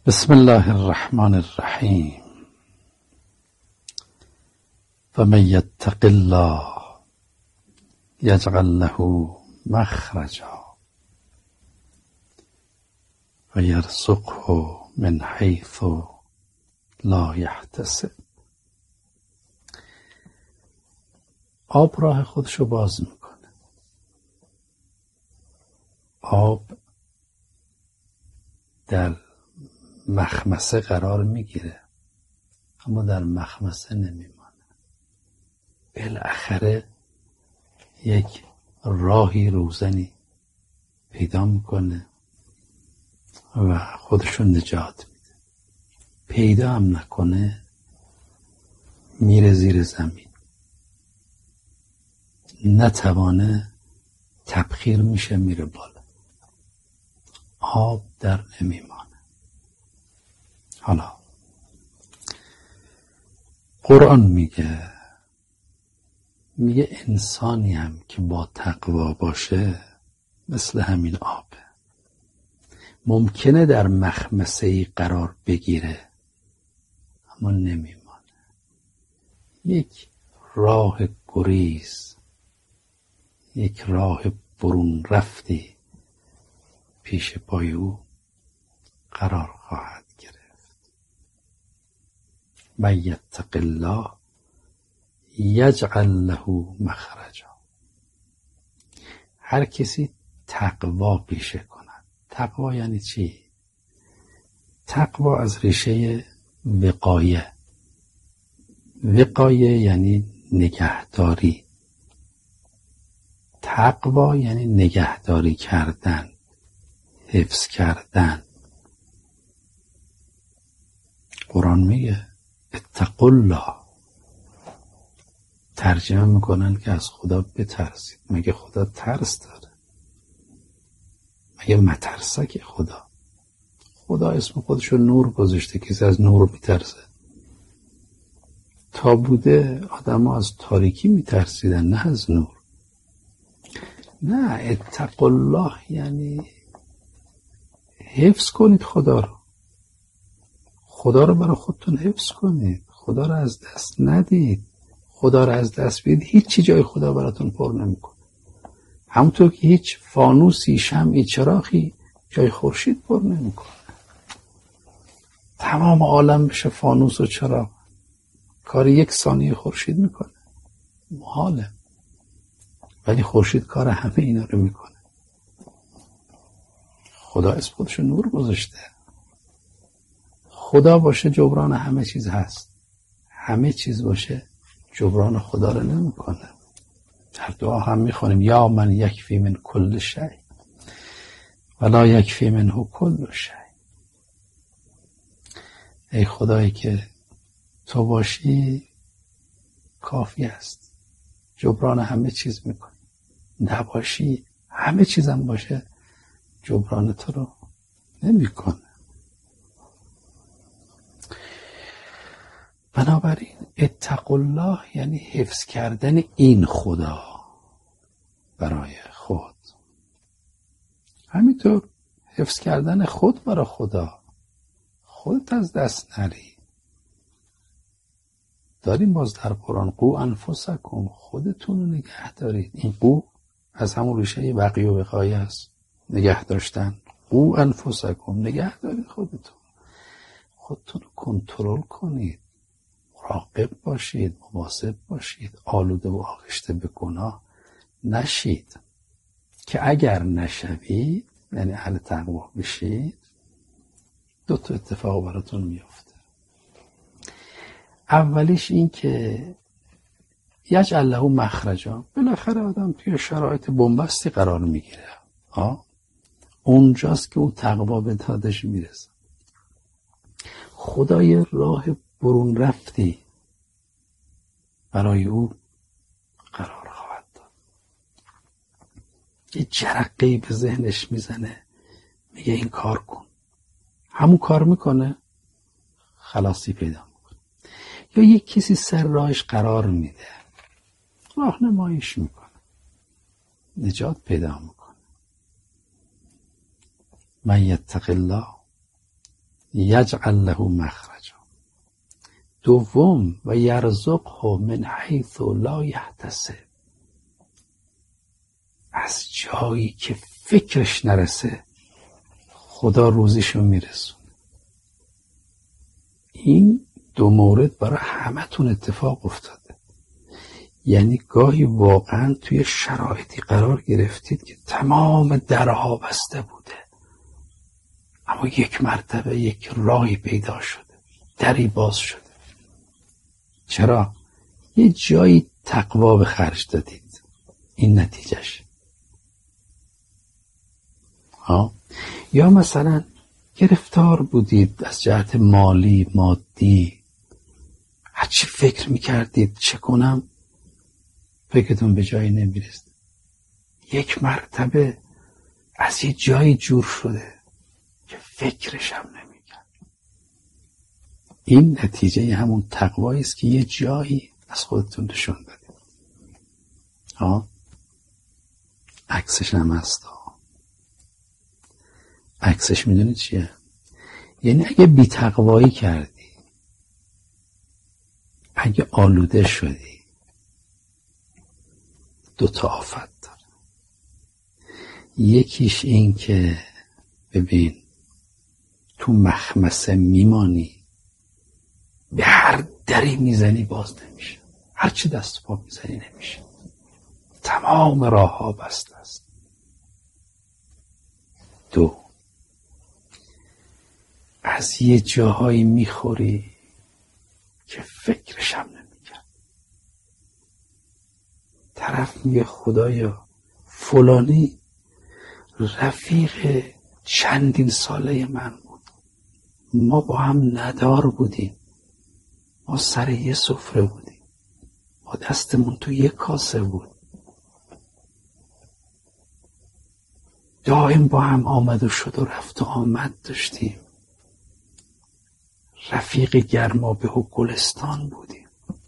بسم الله الرحمن الرحیم. فمن یتق الله یجعل له مخرجا و یرزقه من حیث لا یحتسب. آب راه خودشو باز میکنه. آب در مخمسه قرار میگیره اما در مخمسه نمیمانه. بالاخره یک راهی روزنی پیدا میکنه و خودشون نجات میده. پیدا هم نکنه میره زیر زمین، نتوانه تبخیر میشه میره بالا. آب در نمیمانه. حالا قرآن میگه انسانی هم که با تقوا باشه مثل همین آبه. ممکنه در مخمسه‌ای قرار بگیره اما نمیمانه. یک راه گریز، یک راه برون رفتی پیش پای او قرار خواهد گرفت. من یتق الله یجعل له مخرجا. هر کسی تقوا پیشه کند. تقوا یعنی چی؟ تقوا از ریشه وقایه. وقایه یعنی نگهداری. تقوا یعنی نگهداری کردن، حفظ کردن. قرآن میگه اتقوا الله. ترجمه میکنن که از خدا بترسید. مگه خدا ترس داره؟ مگه مترسک خدا؟ خدا اسم خودشو نور گذاشته. کسی از نور میترسه؟ تا بوده آدم ها از تاریکی میترسیدن، نه از نور. نه، اتقوا الله یعنی حفظ کنید خدا رو. خدا رو برای خودتون حفظ کنید. خدا رو از دست ندید. خدا رو از دست بدید هیچی جای خدا براتون پر نمیکنه. همونطور که هیچ فانوسی، شمعی، چراغی جای خورشید پر نمیکنه. تمام عالم بشه فانوس و چراغ، کار یک ثانیه خورشید میکنه؟ محاله. ولی خورشید کار همه اینا رو میکنه. خدا اسم خودشو نور گذاشته. خدا باشه جبران همه چیز هست. همه چیز باشه جبران خدا رو نمیکنه. در دعا هم میخونیم یا من یکفی من کل شیء ولا یکفی منه کل شیء. ای خدایی که تو باشی کافی است، جبران همه چیز میکنی. نباشی، همه چیزم باشه، جبران تو رو نمیکنه. بنابراین اتقوا الله یعنی حفظ کردن این خدا برای خود. همینطور حفظ کردن خود برای خدا. خودت از دست نری. داریم باز در قرآن قو انفسکم، خودتون رو نگه دارید. این قو از همون ریشه بقی و وقایه است. نگه داشتن. قو انفسکم، نگه دارید خودتون. خودتون رو کنترل کنید. مراقب باشید، مواظب باشید، آلوده و آغشته به گناه نشید. که اگر نشوید، یعنی اهل تقوا بشید، دو تا اتفاق براتون میفته. اولیش این که یجعل له مخرجا. بالاخره آدم توی شرایط بنبستی قرار میگیره. اونجاست که اون تقوا به دادش میرسه. خدای راه برون رفتی برای او قرار خواهد داد. یه جرقه‌ای به ذهنش میزنه، میگه این کار کن. همون کار میکنه، خلاصی پیدا میکنه. یا یک کسی سر راهش قرار میده، راهنماییش میکنه، نجات پیدا میکنه. من یتق الله یجعل له مخرجا. دوم و یرزقه من حیث لا یحتسب، از جایی که فکرش نرسه خدا روزیشو میرسونه. این دو مورد برای همتون اتفاق افتاده. یعنی گاهی واقعا توی شرایطی قرار گرفتید که تمام درها بسته بوده، اما یک مرتبه یک راهی پیدا شده، دری باز شده. چرا؟ یه جایی تقوا به خرج دادید، این نتیجهش. یا مثلا گرفتار بودید از جهت مالی مادی، هرچی فکر میکردید چه کنم فکرتون به جایی نمیرسید، یک مرتبه از یه جایی جور شده که فکرش هم نمیکرد. این نتیجه همون تقوایی است که یه جایی از خودتون نشون دادید. عکسش هم هست. عکسش میدونید چیه؟ یعنی اگه بی‌تقوایی کردی، اگه آلوده شدی، دو تا آفت داره. یکیش این که ببین تو مخمسه میمانی، به هر دری میزنی باز نمیشه، هر چی دست و پا میزنی نمیشه، تمام راه ها بسته است. دو، از یه جاهایی میخوری که فکرش هم نمیکرد. طرف میگه خدایا فلانی رفیق چندین ساله من بود، ما با هم ندار بودیم، ما سر یه سفره بودیم، ما دستمون تو یه کاسه بود، دائم با هم آمد و شد و رفت و آمد داشتیم، رفیق گرمابه و گلستان بودیم،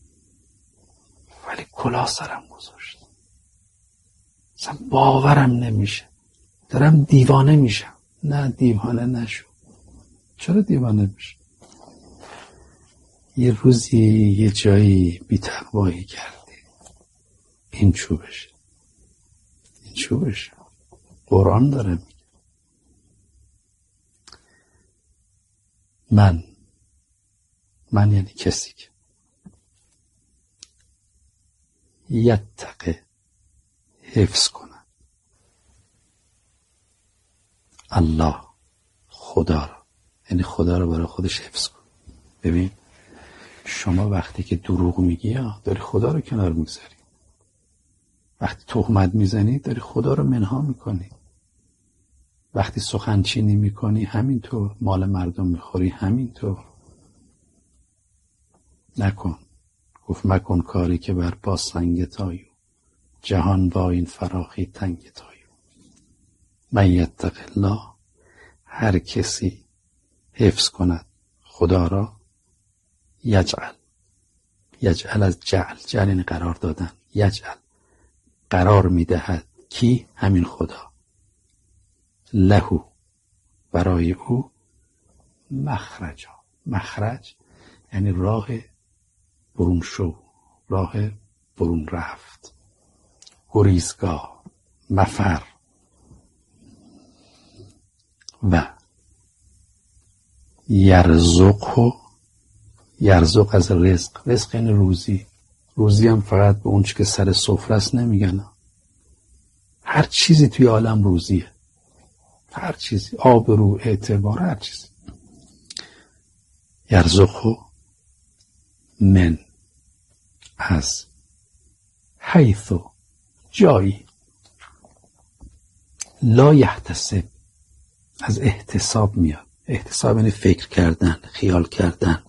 ولی کلاه سرم گذاشت. اصلا باورم نمیشه، دارم دیوانه میشم. نه دیوانه نشو. چرا دیوانه میشه؟ یه روزی یه جایی بی‌تقوایی کردی، این چوبشه، این چوبشه. قرآن داره میگه من یعنی کسی که یتقه حفظ کنه الله، خدا را، یعنی خدا را برای خودش حفظ کن. ببین شما وقتی که دروغ میگی داری خدا رو کنار میگذاری، وقتی تهمت میزنی داری خدا رو منها میکنی، وقتی سخنچینی میکنی همینطور، مال مردم میخوری همینطور. نکن. گفت مکن کاری که بر پا سنگ تایو، جهان با این فراخی تنگ تایو. من یتق الله، هر کسی حفظ کند خدا را، یجعل از جعل یعنی قرار دادن، یجعل قرار میدهد کی؟ همین خدا، لهو برای او، مخرج یعنی راه برون شو، راه برون رفت، گریزگاه، مفر. و یرزق از رزق یعنی روزی هم فقط به اون چی که سر سفره است نمیگن، هر چیزی توی عالم روزیه، هر چیزی، آبرو، اعتبار، هر چیزی. یرزقه من، از، حیث، جایی، لا یحتسب، از احتساب میاد. احتساب یعنی فکر کردن، خیال کردن.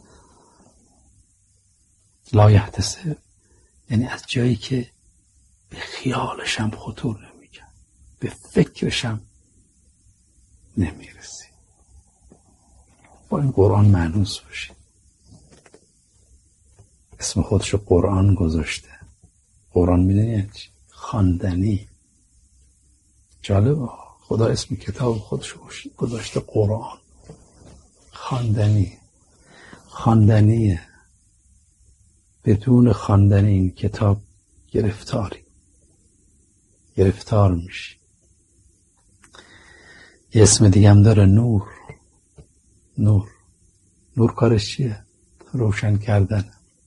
لا یحتسب یعنی از جایی که به خیالشم خطور نمیکرد، به فکرشم نمیرسی. با این قرآن مانوس باشید. اسم خودشو قرآن گذاشته. قرآن میدونی چی؟ خواندنی. جالبه، خدا اسم کتاب خودشو گذاشته قرآن، خواندنیه. بدون خواندن این کتاب گرفتار میشی. یه اسم دیگه هم داره، نور کارش چیه؟ روشن کردن.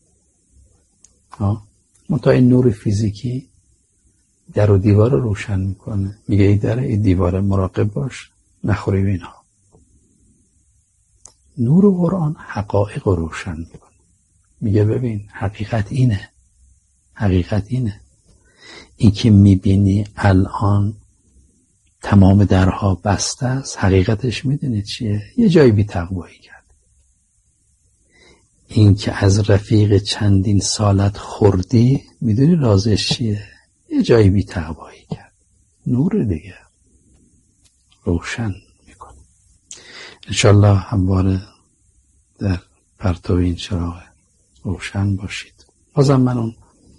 منتها این نور فیزیکی در و دیوار رو روشن میکنه. میگه ای در ای دیواره مراقب باش نخوری به اینها. نور قرآن حقایق رو روشن میکنه. میگه ببین حقیقت اینه. این که میبینی الان تمام درها بسته است، حقیقتش میدونی چیه؟ یه جایی بی تقوایی کرد. این که از رفیق چندین سالت خوردی، میدونی رازش چیه؟ یه جایی بی تقوایی کرد. نور دیگه روشن میکنه. انشالله همواره در پرتو این چراغ روشن باشید. بازم من اون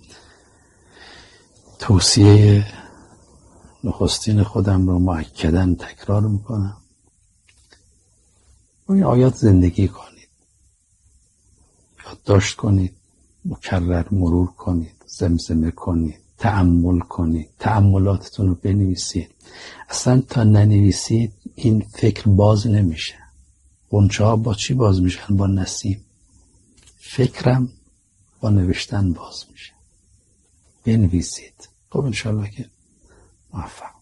توصیه نخستین خودم رو مؤکداً تکرار میکنم. با این آیات زندگی کنید، یادداشت کنید، مکرر مرور کنید، زمزمه کنید، تأمل کنید، تأملاتتون رو بنویسید. اصلا تا ننویسید این فکر باز نمیشه. غنچه ها با چی باز میشن؟ با نسیم. فکرم با نوشتن باز میشه. بنویسید. خب انشالله که موفق